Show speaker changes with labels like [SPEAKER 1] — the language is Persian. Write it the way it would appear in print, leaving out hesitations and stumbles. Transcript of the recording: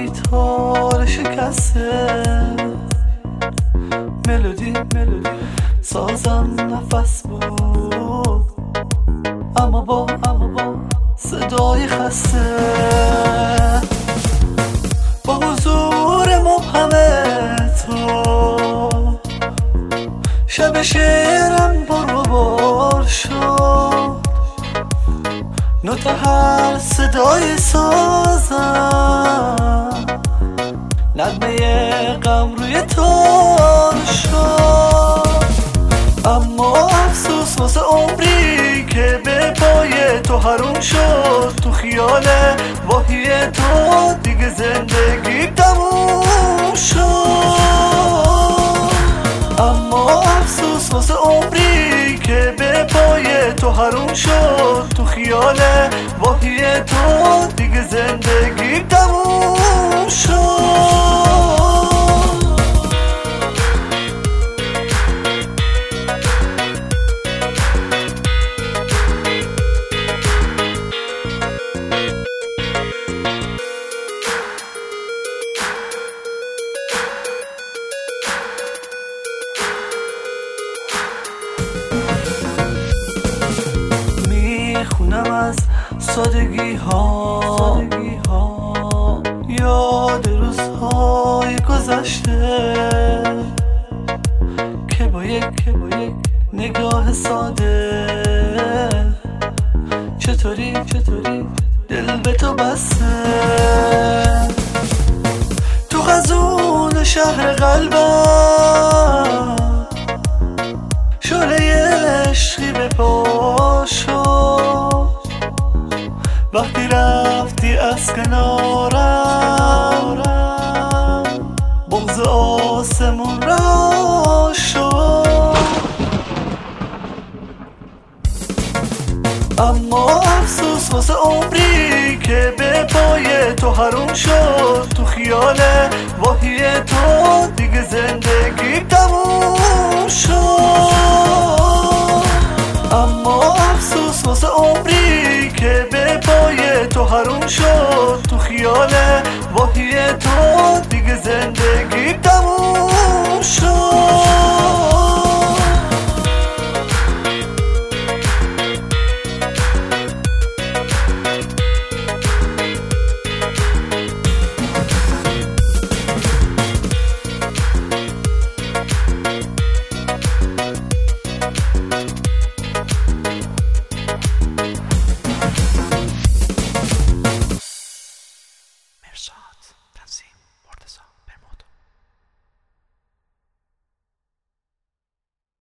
[SPEAKER 1] گیتار شکسته، ملودی سازم نفس بود، اما با صدای خسته. با حضور مبهم تو شب شعرم بر شد، نوت هر صدای سازم نغمه غم روی تار شد. اما افسوس واسه عمری که به پای تو حروم شد، تو خیال واهی تو دیگه زندگی تموم شد. اما افسوس واسه عمری که به پای تو حروم شد، تو خیال واهی تو دیگه زندگی تموم شد. میخونم از سادگی ها یاد روزهای گذشته که با یک نگاه ساده چطوری دل به تو بسته. تو خزون شهر قلبم شعله عشقی به پا شد، وقتی رفتی از کنارم بغض آسمون را شد. اما افسوس واسه عمری که به پای تو حروم شد، تو خیال واهی تو دیگه زندگی تموم شد. اما افسوس واسه عمری که به پای تو حروم شد، تو خیال واهی تو دیگه زندگی تموم شد.
[SPEAKER 2] تنظیم مرتضی